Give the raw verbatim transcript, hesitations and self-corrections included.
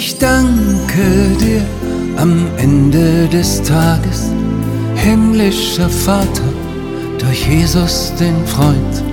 Ich danke dir am Ende des Tages, himmlischer Vater, durch Jesus den Freund.